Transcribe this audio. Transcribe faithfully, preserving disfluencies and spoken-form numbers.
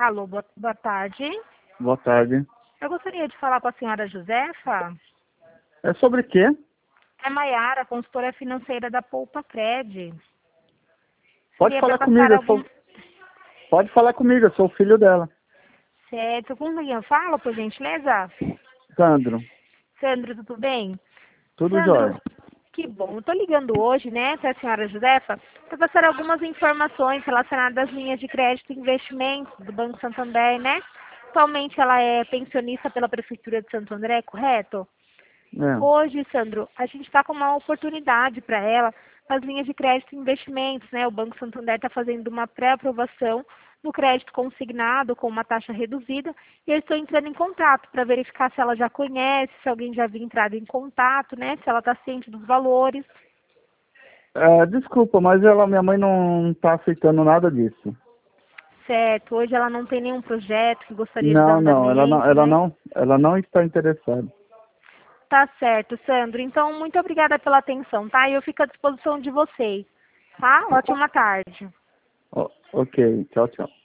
Alô, boa, boa tarde. Boa tarde. Eu gostaria de falar com a senhora Josefa. É sobre quê? É Maiara, consultora financeira da Poupa Cred. Pode Seria para falar passar comigo, eu algum... sou... Pode falar comigo, eu sou o filho dela. Certo, com quem eu falo, por gentileza? Sandro, Sandro, tudo bem? tudo Sandro, jóia. que bom. Eu estou ligando hoje, né, para a senhora Josefa, para passar algumas informações relacionadas às linhas de crédito e investimentos do Banco Santander, né? Atualmente ela é pensionista pela Prefeitura de Santo André, correto? É. Hoje, Sandro, a gente está com uma oportunidade para ela nas linhas de crédito e investimentos, né? O Banco Santander está fazendo uma pré-aprovação no crédito consignado com uma taxa reduzida e eu estou entrando em contato para verificar se ela já conhece, se alguém já havia entrado em contato, né? Se ela está ciente dos valores. É, desculpa, mas ela, minha mãe não está aceitando nada disso. Certo, hoje ela não tem nenhum projeto que gostaria de dar Não, não, ela não, andamento, ela né? não, ela não está interessada. Tá certo, Sandro. Então, muito obrigada pela atenção, tá? E eu fico à disposição de vocês, tá? Ótima tarde. O- ok, tchau, tchau.